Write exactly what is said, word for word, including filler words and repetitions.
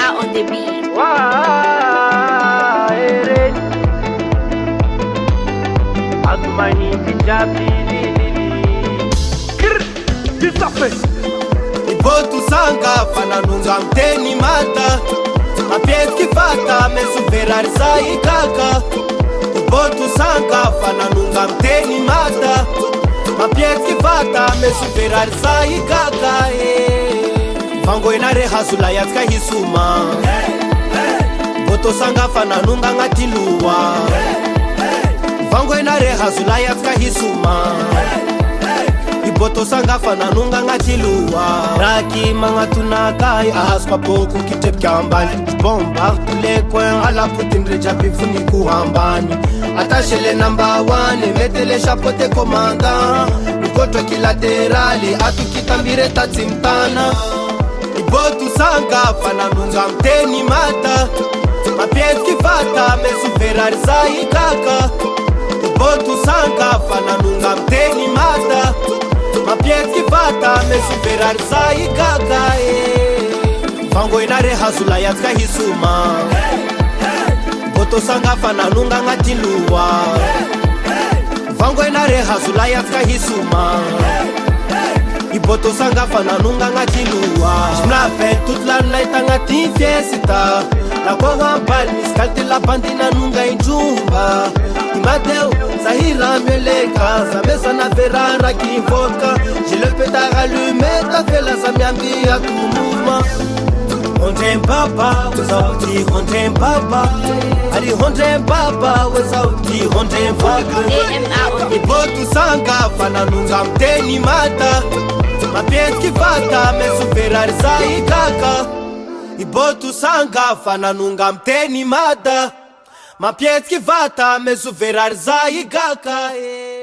R on the beat. Wow, Eren. Agmani Bijabili. Kir, disape. Ibotu sanga fananunga mteni mata. Mapies kifata mesu Ferrari sai kaka. Ibotu sanga fananunga mteni mata. Mapies kifata mesu Ferrari sai kaka. Vango inare hazula yatka hisuma. Boto sanga fananunga ngatiluwa. Vango inare hazula yatka hisuma. Iboto sanga fananunga ngatiluwa. Raki manga tunakai ahaspa poku kitep kiambani. Bombarde tous les coins à la poutine reja bifuni kuhambani. Attachez les number one et mettez les chapeaux de commandant. Lukoto kilaterali atukitambire tatsimtana. Ibotu sanga fananunga mteni mata. Mapies kifata mesu Ferrari sai kaka. Ibotu sanga fananunga mteni mata. Mapies kifata mesu Ferrari sai kaka. Vango inare hazula yatka hisuma. Boto sanga fananunga ngatiluwa. Vango inare hazula yatka hisuma. Iboto sanga fananunga ngatiluwa. Je m'appelle toute la night ngati fiesta. La konga bal miskalte la bandina nunga injumba. Imadeo Zahira meleka. Zamesa na Ferrara qui invoca. J'ai le pétard allumé. T'as fait la zamiambi à tout mouvement. On t'aime papa, without you, on t'aime papa. Ali on t'aime papa, without you, on t'aime papa. Ibotu sanga fananunga mteni mata. Mapies kifata mesu Ferrari sai kaka. Ibotu sanga fananunga mteni mata. Mapies kifata mesu Ferrari sai kaka.